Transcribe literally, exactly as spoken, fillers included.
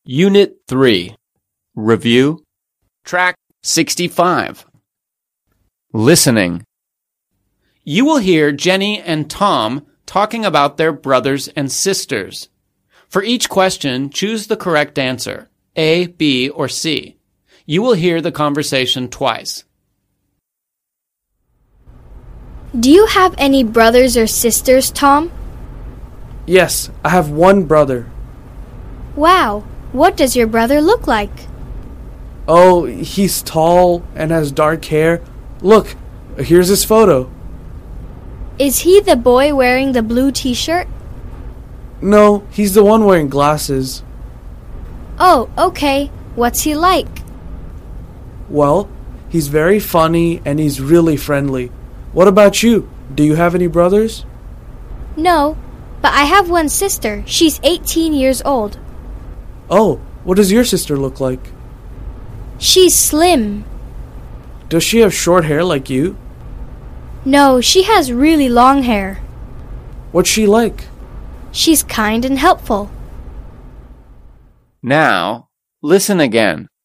Unit three. Review. Track sixty-five. Listening. You will hear Jenny and Tom talking about their brothers and sisters. For each question, choose the correct answer, A, B, or C. You will hear the conversation twice. Do you have any brothers or sisters, Tom? Yes, I have one brother. Wow, what does your brother look like? Oh, he's tall and has dark hair. Look, here's his photo. Is he the boy wearing the blue t-shirt? No, he's the one wearing glasses. Oh, okay. What's he like? Well, he's very funny and he's really friendly. What about you? Do you have any brothers? No, but I have one sister. She's eighteen years old. Oh, what does your sister look like? She's slim. Does she have short hair like you? No, she has really long hair. What's she like? She's kind and helpful. Now, listen again.